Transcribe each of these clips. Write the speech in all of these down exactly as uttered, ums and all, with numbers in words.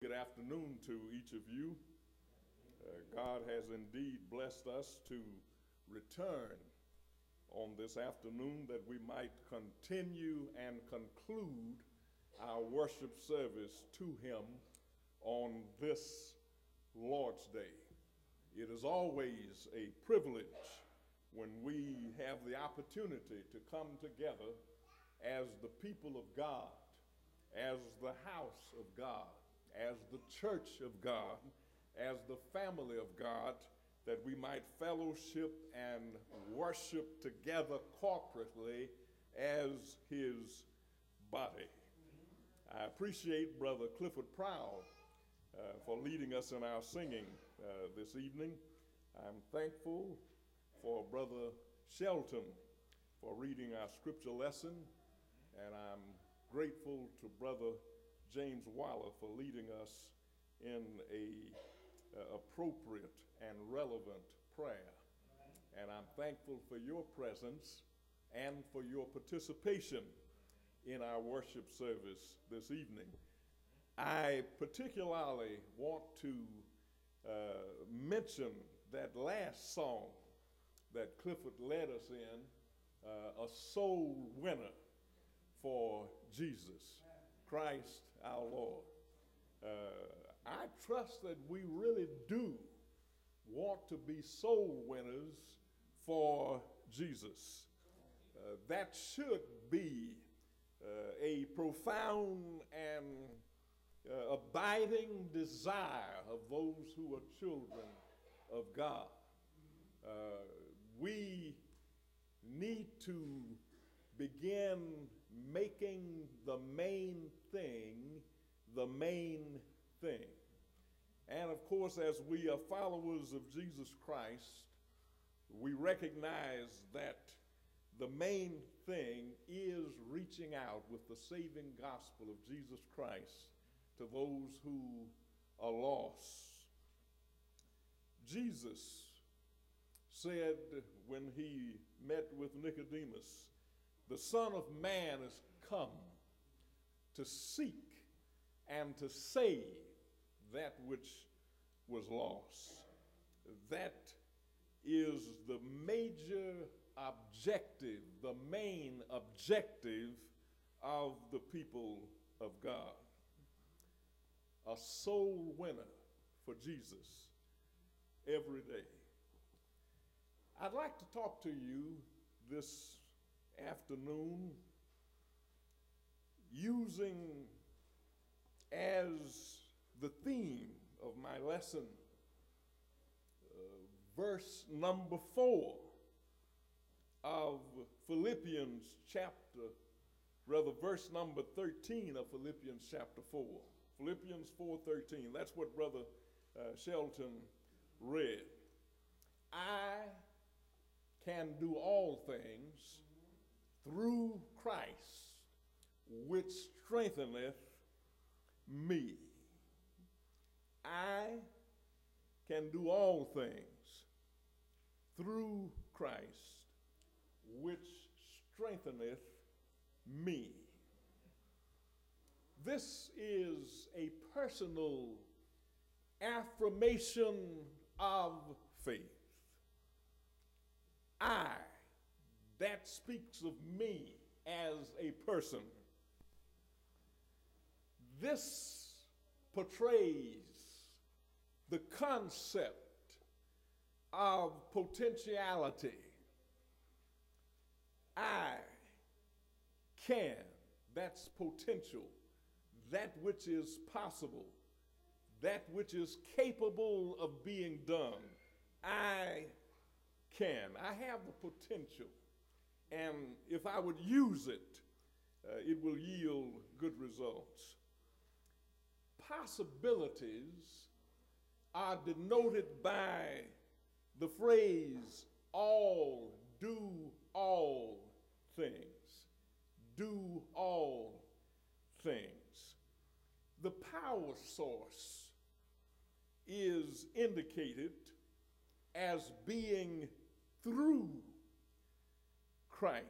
Good afternoon to each of you. Uh, God has indeed blessed us to return on this afternoon that we might continue and conclude our worship service to Him on this Lord's Day. It is always a privilege when we have the opportunity to come together as the people of God, as the house of God, as the church of God, as the family of God, that we might fellowship and worship together corporately as His body. I appreciate Brother Clifford Prowl uh, for leading us in our singing uh, this evening. I'm thankful for Brother Shelton for reading our scripture lesson, and I'm grateful to Brother James Waller for leading us in a uh, appropriate and relevant prayer. And I'm thankful for your presence and for your participation in our worship service this evening. I particularly want to uh, mention that last song that Clifford led us in, uh, A Soul Winner for Jesus Christ our Lord. Uh, I trust that we really do want to be soul winners for Jesus. Uh, that should be uh, a profound and uh, abiding desire of those who are children of God. Uh, we need to begin making the main thing the main thing. And of course, as we are followers of Jesus Christ, we recognize that the main thing is reaching out with the saving gospel of Jesus Christ to those who are lost. Jesus said when he met with Nicodemus, "The Son of Man is come to seek and to save that which was lost." That is the major objective, the main objective of the people of God. A soul winner for Jesus every day. I'd like to talk to you this afternoon using as the theme of my lesson uh, verse number four of Philippians chapter, rather verse number thirteen of Philippians chapter four. Philippians four thirteen, that's what Brother uh, Shelton read. I can do all things through Christ, which strengtheneth me. I can do all things through Christ, which strengtheneth me. This is a personal affirmation of faith. I, that speaks of me as a person. This portrays the concept of potentiality. I can, that's potential, that which is possible, that which is capable of being done. I can. I have the potential, and if I would use it, uh, it will yield good results. Possibilities are denoted by the phrase, all, do all things. Do all things. The power source is indicated as being through Christ.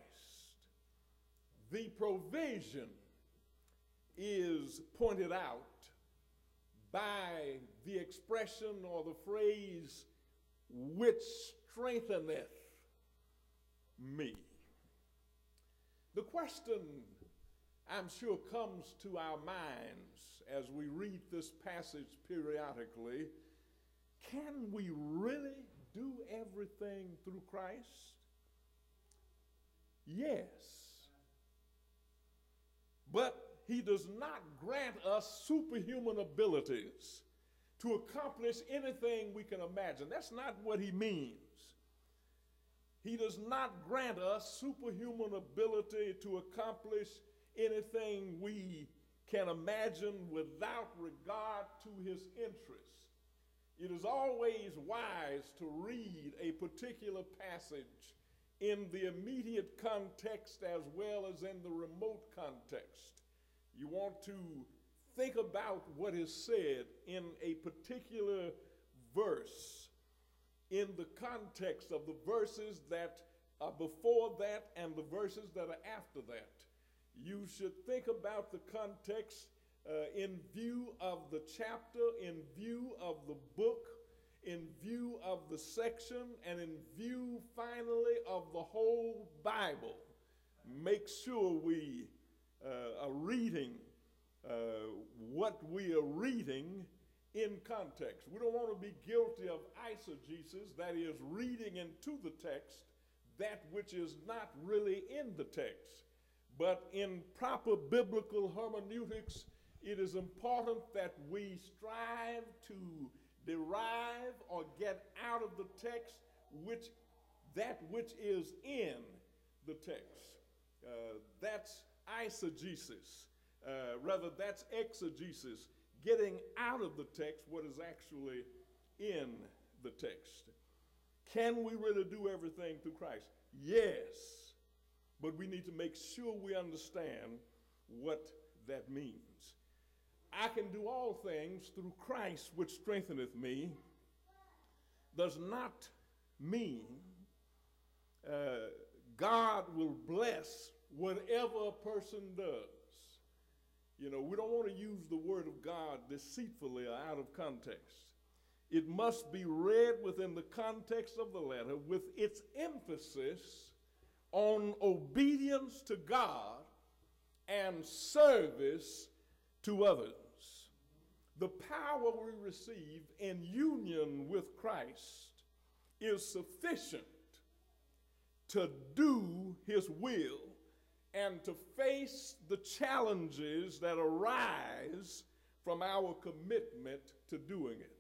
The provision is pointed out by the expression or the phrase, which strengtheneth me. The question, I'm sure, comes to our minds as we read this passage periodically: can we really do everything through Christ? Yes. But he does not grant us superhuman abilities to accomplish anything we can imagine. That's not what he means. He does not grant us superhuman ability to accomplish anything we can imagine without regard to his interest. It is always wise to read a particular passage in the immediate context as well as in the remote context. You want to think about what is said in a particular verse in the context of the verses that are before that and the verses that are after that. You should think about the context uh, in view of the chapter, in view of the book, in view of the section, and in view finally of the whole Bible. Make sure we uh, are reading uh, what we are reading in context. We don't want to be guilty of eisegesis, that is, reading into the text that which is not really in the text. But in proper biblical hermeneutics, it is important that we strive to derive or get out of the text which that which is in the text. Uh, that's eisegesis. Uh, rather, that's exegesis, getting out of the text what is actually in the text. Can we really do everything through Christ? Yes, but we need to make sure we understand what that means. I can do all things through Christ which strengtheneth me does not mean uh, God will bless whatever a person does. You know, we don't want to use the word of God deceitfully or out of context. It must be read within the context of the letter with its emphasis on obedience to God and service to others. The power we receive in union with Christ is sufficient to do his will and to face the challenges that arise from our commitment to doing it.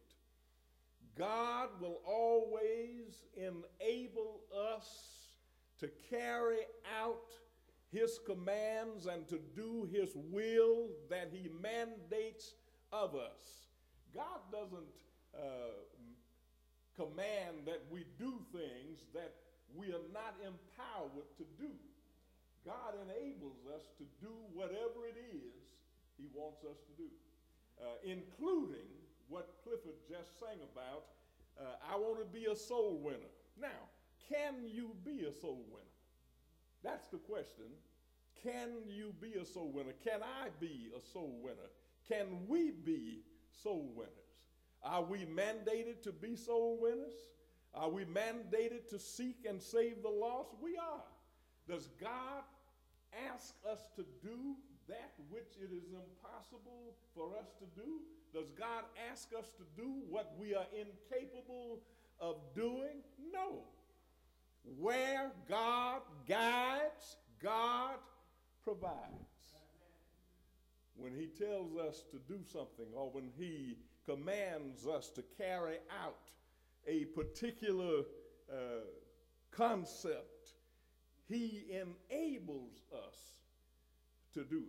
God will always enable us to carry out his commands and to do his will that he mandates of us. God doesn't uh, command that we do things that we are not empowered to do. God enables us to do whatever it is he wants us to do, uh, including what Clifford just sang about, uh, I want to be a soul winner. Now, can you be a soul winner? That's the question. Can you be a soul winner? Can I be a soul winner? Can we be soul winners? Are we mandated to be soul winners? Are we mandated to seek and save the lost? We are. Does God ask us to do that which it is impossible for us to do? Does God ask us to do what we are incapable of doing? No. Where God guides, God provides. When he tells us to do something, or when he commands us to carry out a particular uh, concept, he enables us to do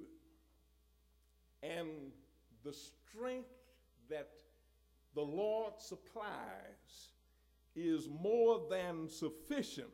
it. And the strength that the Lord supplies is more than sufficient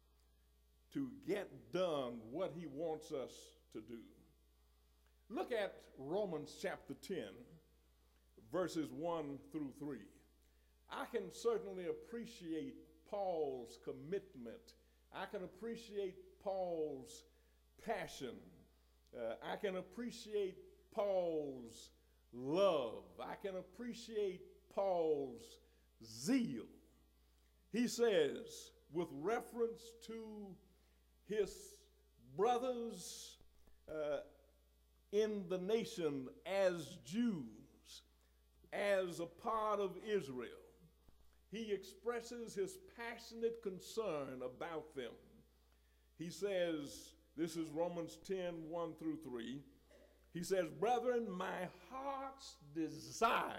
to get done what he wants us to do. Look at Romans chapter ten, verses one through three. I can certainly appreciate Paul's commitment. I can appreciate Paul's passion. Uh, I can appreciate Paul's love. I can appreciate Paul's zeal. He says, with reference to his brothers uh, in the nation as Jews, as a part of Israel, he expresses his passionate concern about them. He says, this is Romans ten, one through three. He says, brethren, my heart's desire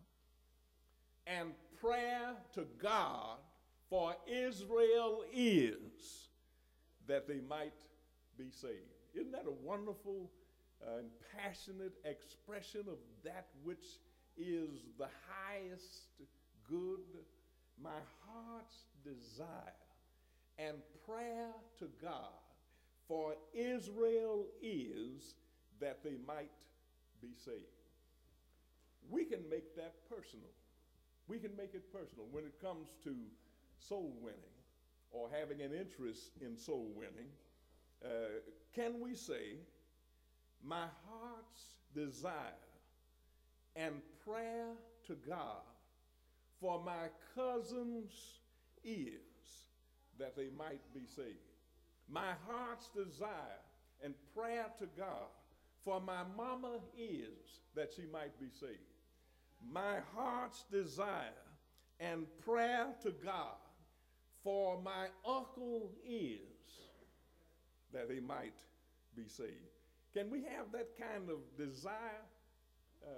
and prayer to God for Israel is that they might be saved. Isn't that a wonderful uh, and passionate expression of that which is the highest good? My heart's desire and prayer to God for Israel is that they might be saved. We can make that personal. We can make it personal when it comes to soul winning or having an interest in soul winning. Uh, can we say, my heart's desire and prayer to God for my cousins is that they might be saved. My heart's desire and prayer to God for my mama is that she might be saved. My heart's desire and prayer to God for my uncle is that they might be saved. Can we have that kind of desire? Uh,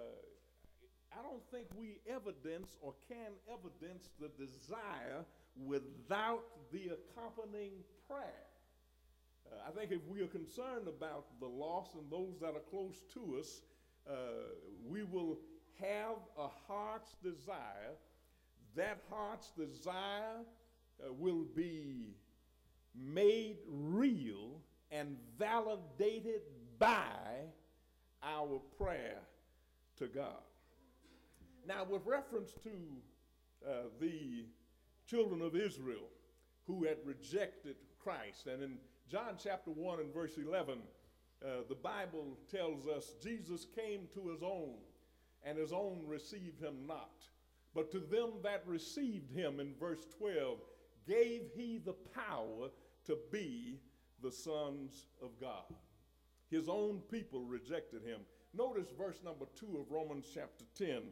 I don't think we evidence or can evidence the desire without the accompanying prayer. Uh, I think if we are concerned about the lost and those that are close to us, uh, we will have a heart's desire. That heart's desire uh, will be made real and validated by our prayer to God. Now, with reference to uh, the children of Israel who had rejected Christ, and in John chapter one and verse eleven, uh, the Bible tells us Jesus came to his own, and his own received him not. But to them that received him, in verse twelve, gave he the power to be the sons of God. His own people rejected him. Notice verse number two of Romans chapter ten,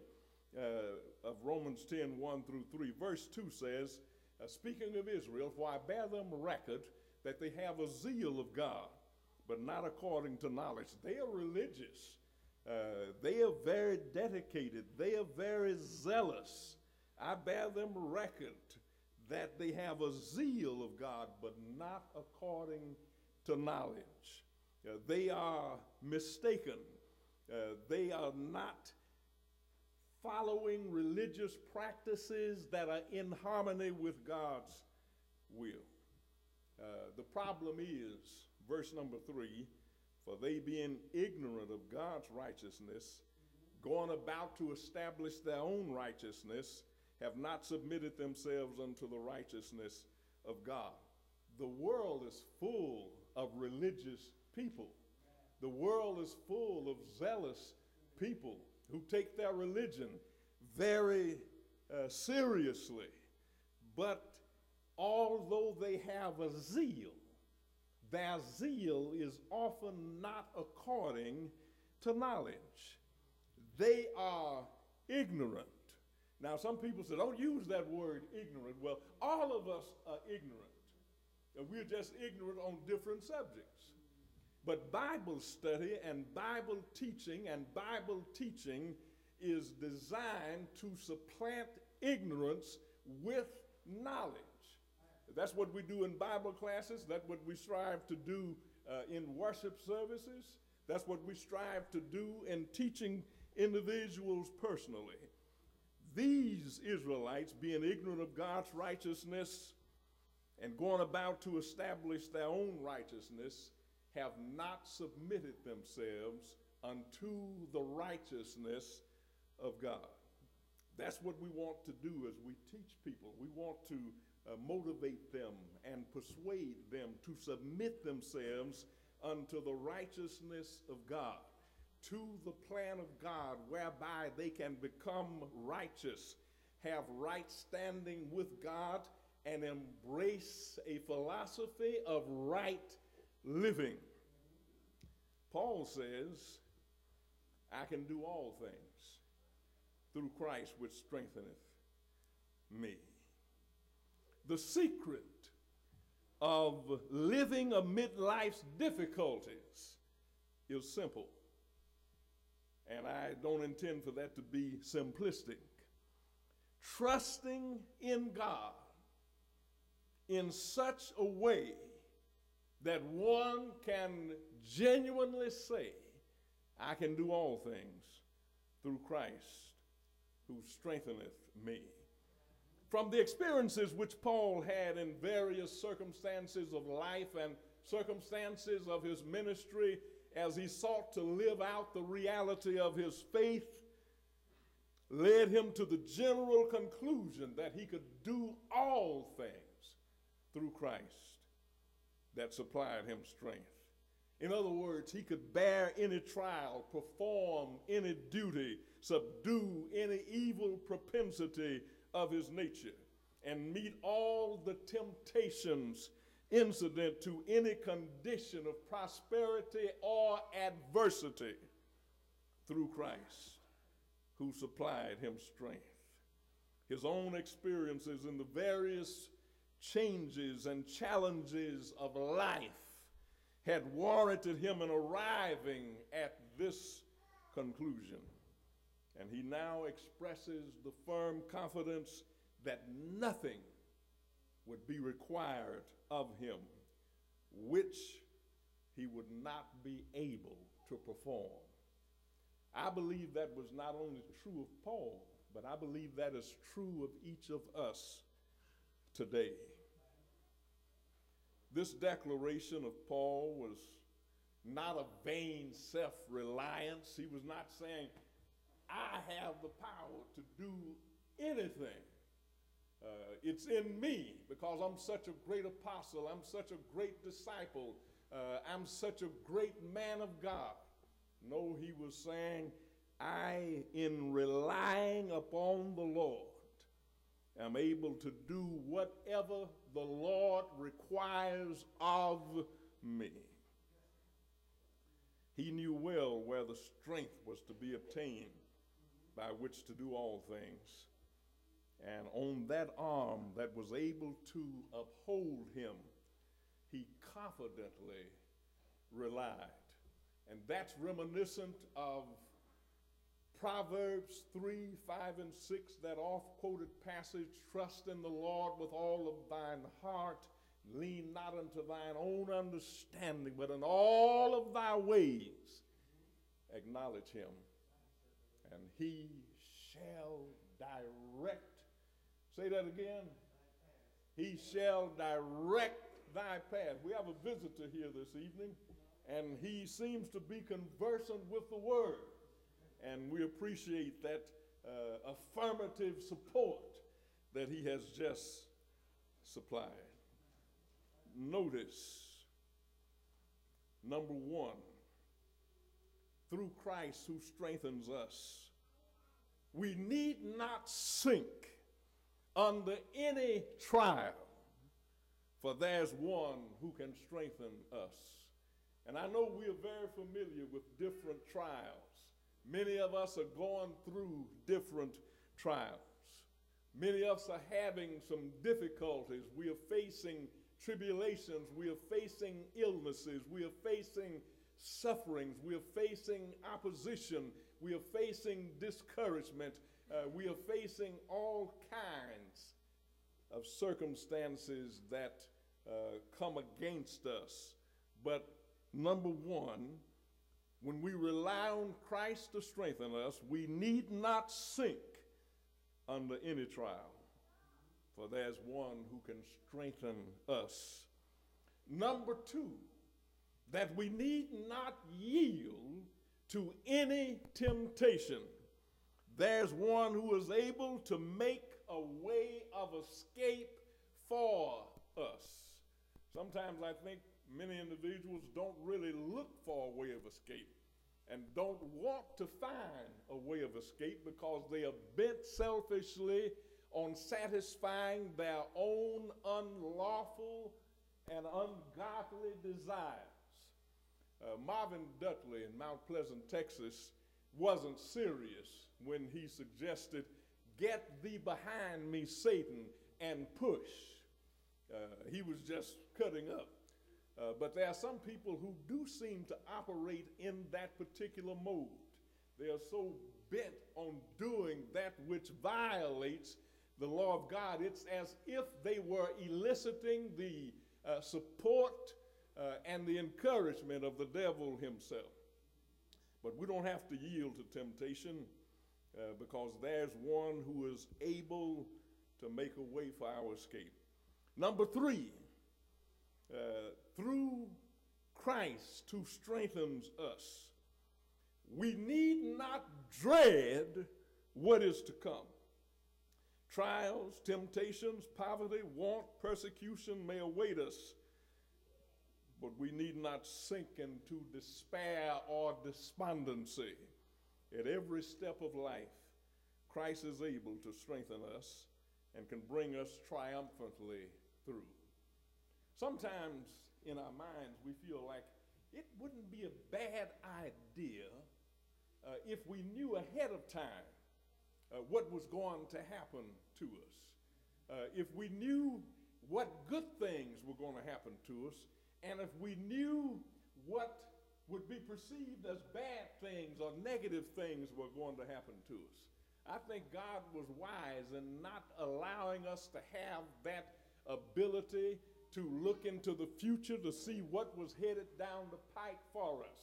uh, of Romans ten, one through three. Verse two says, uh, speaking of Israel, for I bear them record that they have a zeal of God, but not according to knowledge. They are religious. Uh, they are very dedicated. They are very zealous. I bear them record that they have a zeal of God, but not according to knowledge. Uh, they are mistaken. Uh, they are not following religious practices that are in harmony with God's will. Uh, the problem is, verse number three, for they being ignorant of God's righteousness, going about to establish their own righteousness, have not submitted themselves unto the righteousness of God. The world is full of religious people. The world is full of zealous people who take their religion very uh, seriously. But although they have a zeal, their zeal is often not according to knowledge. They are ignorant. Now, some people say, don't use that word ignorant. Well, all of us are ignorant. And we're just ignorant on different subjects. But Bible study and Bible teaching and Bible teaching is designed to supplant ignorance with knowledge. That's what we do in Bible classes. That's what we strive to do uh, in worship services. That's what we strive to do in teaching individuals personally. These Israelites, being ignorant of God's righteousness and going about to establish their own righteousness, have not submitted themselves unto the righteousness of God. That's what we want to do as we teach people. We want to uh, motivate them and persuade them to submit themselves unto the righteousness of God. to the plan of God whereby they can become righteous, have right standing with God, and embrace a philosophy of right living. Paul says, I can do all things through Christ which strengtheneth me. The secret of living amid life's difficulties is simple. And I don't intend for that to be simplistic. Trusting in God in such a way that one can genuinely say, I can do all things through Christ who strengtheneth me. From the experiences which Paul had in various circumstances of life and circumstances of his ministry, as he sought to live out the reality of his faith, led him to the general conclusion that he could do all things through Christ that supplied him strength. In other words, he could bear any trial, perform any duty, subdue any evil propensity of his nature, and meet all the temptations incident to any condition of prosperity or adversity through Christ, who supplied him strength. His own experiences in the various changes and challenges of life had warranted him in arriving at this conclusion. And he now expresses the firm confidence that nothing would be required of him which he would not be able to perform. I believe that was not only true of Paul, but I believe that is true of each of us today. This declaration of Paul was not a vain self-reliance. He was not saying, I have the power to do anything. Uh, it's in me because I'm such a great apostle, I'm such a great disciple, uh, I'm such a great man of God. No, he was saying, I, in relying upon the Lord, am able to do whatever the Lord requires of me. He knew well where the strength was to be obtained by which to do all things. And on that arm that was able to uphold him, he confidently relied. And that's reminiscent of Proverbs three, five, and six, that oft-quoted passage, trust in the Lord with all of thine heart, lean not unto thine own understanding, but in all of thy ways acknowledge him, and he shall direct. Say that again. He shall direct thy path. We have a visitor here this evening, and he seems to be conversant with the word. And we appreciate that uh, affirmative support that he has just supplied. Notice, number one, through Christ who strengthens us, we need not sink under any trial, for there's one who can strengthen us. And I know we are very familiar with different trials. Many of us are going through different trials. Many of us are having some difficulties. We are facing tribulations. We are facing illnesses. We are facing sufferings. We are facing opposition. We are facing discouragement. Uh, we are facing all kinds of circumstances that uh, come against us. But number one, when we rely on Christ to strengthen us, we need not sink under any trial, for there's one who can strengthen us. Number two, that we need not yield to any temptation. There's one who is able to make a way of escape for us. Sometimes I think many individuals don't really look for a way of escape. and don't want to find a way of escape because they are bent selfishly on satisfying their own unlawful and ungodly desires. Uh, Marvin Dudley in Mount Pleasant, Texas, wasn't serious when he suggested, "Get thee behind me, Satan, and push." Uh, he was just cutting up. Uh, but there are some people who do seem to operate in that particular mode. They are so bent on doing that which violates the law of God. It's as if they were eliciting the uh, support uh, and the encouragement of the devil himself. But we don't have to yield to temptation uh, because there's one who is able to make a way for our escape. Number three, uh, through Christ who strengthens us, we need not dread what is to come. Trials, temptations, poverty, want, persecution may await us, but we need not sink into despair or despondency. At every step of life, Christ is able to strengthen us and can bring us triumphantly through. Sometimes in our minds we feel like it wouldn't be a bad idea uh, if we knew ahead of time uh, what was going to happen to us. Uh, if we knew what good things were going to happen to us, and if we knew what would be perceived as bad things or negative things were going to happen to us. I think God was wise in not allowing us to have that ability to look into the future to see what was headed down the pike for us.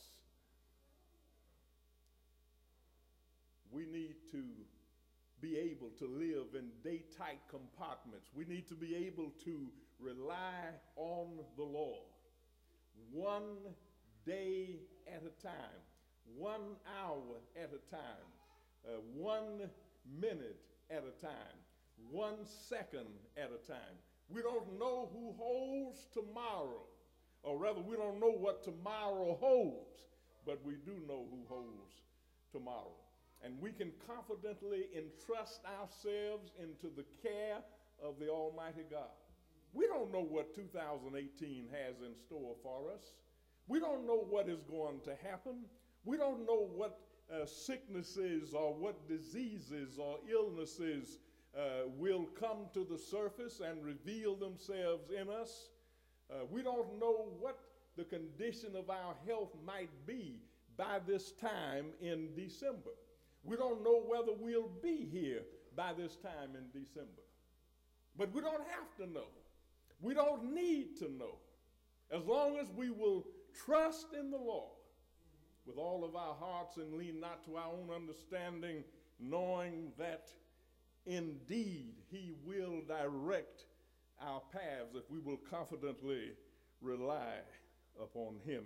We need to be able to live in day-tight compartments. We need to be able to rely on the Lord. One day at a time, one hour at a time, uh, one minute at a time, one second at a time. We don't know who holds tomorrow, or rather we don't know what tomorrow holds, but we do know who holds tomorrow. And we can confidently entrust ourselves into the care of the Almighty God. We don't know what two thousand eighteen has in store for us. We don't know what is going to happen. We don't know what uh, sicknesses or what diseases or illnesses uh, will come to the surface and reveal themselves in us. Uh, we don't know what the condition of our health might be by this time in December. We don't know whether we'll be here by this time in December. But we don't have to know. We don't need to know. As long as we will trust in the Lord with all of our hearts and lean not to our own understanding, knowing that indeed he will direct our paths if we will confidently rely upon him.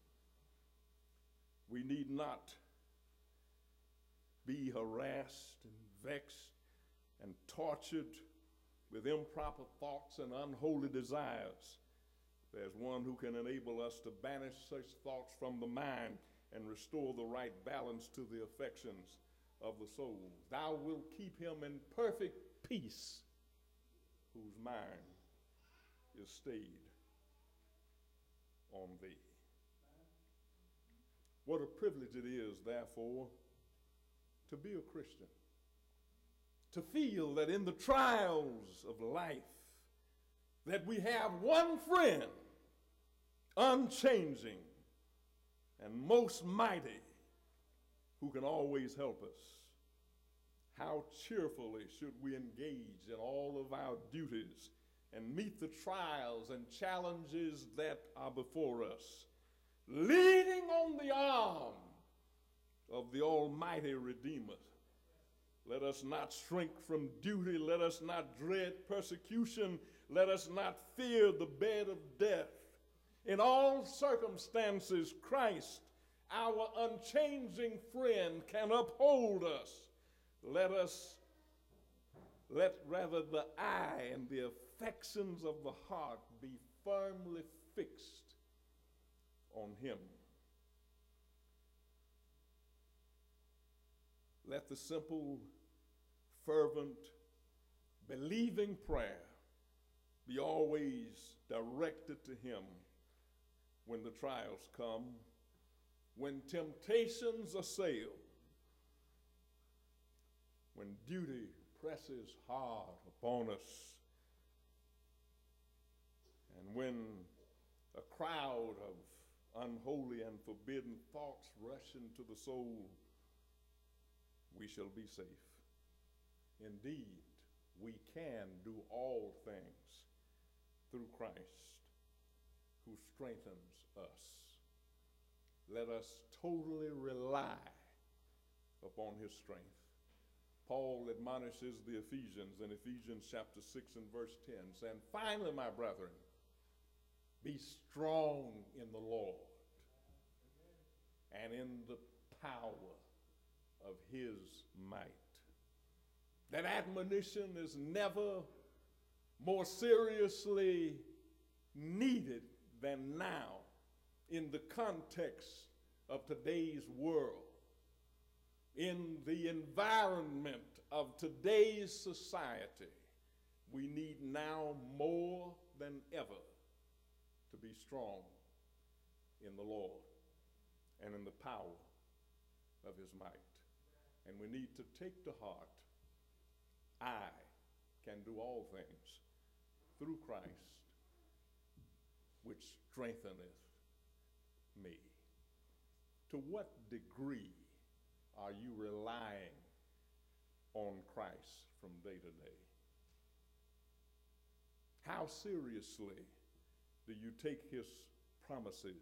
We need not be harassed and vexed and tortured with improper thoughts and unholy desires. There's one who can enable us to banish such thoughts from the mind and restore the right balance to the affections of the soul. Thou wilt keep him in perfect peace, whose mind is stayed on thee. What a privilege it is, therefore, to be a Christian, to feel that in the trials of life that we have one friend, unchanging and most mighty, who can always help us. How cheerfully should we engage in all of our duties and meet the trials and challenges that are before us, leaning on the arm of the Almighty Redeemer. Let us not shrink from duty. Let us not dread persecution. Let us not fear the bed of death. In all circumstances, Christ, our unchanging friend, can uphold us. Let us, let rather the eye and the affections of the heart be firmly fixed on him. Let the simple, fervent, believing prayer be always directed to him when the trials come, when temptations assail, when duty presses hard upon us, and when a crowd of unholy and forbidden thoughts rush into the soul, we shall be safe. Indeed, we can do all things through Christ who strengthens us. Let us totally rely upon his strength. Paul admonishes the Ephesians in Ephesians chapter six and verse ten, saying, finally, my brethren, be strong in the Lord and in the power of his might. That admonition is never more seriously needed than now in the context of today's world, in the environment of today's society. We need now more than ever to be strong in the Lord and in the power of his might. And we need to take to heart, I can do all things through Christ, which strengtheneth me. To what degree are you relying on Christ from day to day? How seriously do you take his promises?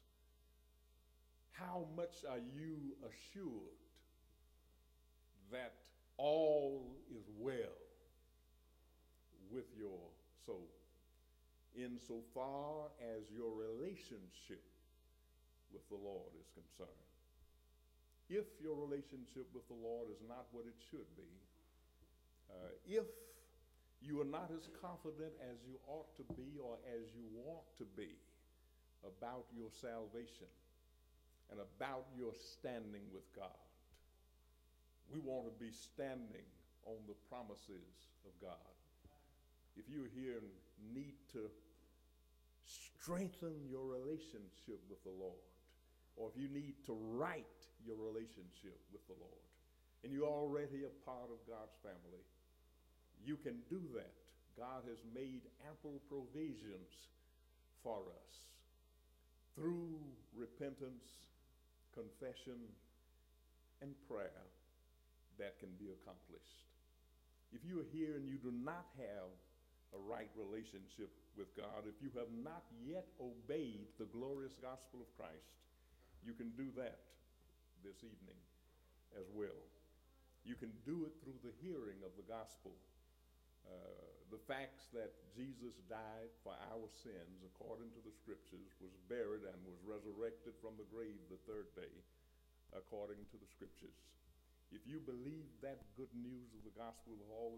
How much are you assured that all is well with your soul, insofar as your relationship with the Lord is concerned? If your relationship with the Lord is not what it should be, uh, if you are not as confident as you ought to be or as you want to be about your salvation and about your standing with God, we want to be standing on the promises of God. If you're here and need to strengthen your relationship with the Lord, or if you need to right your relationship with the Lord, and you're already a part of God's family, you can do that. God has made ample provisions for us through repentance, confession, and prayer that can be accomplished. If you are here and you do not have a right relationship with God, if you have not yet obeyed the glorious gospel of Christ, you can do that this evening as well. You can do it through the hearing of the gospel. Uh, the facts that Jesus died for our sins according to the scriptures, was buried and was resurrected from the grave the third day according to the scriptures. If you believe that good news of the gospel with all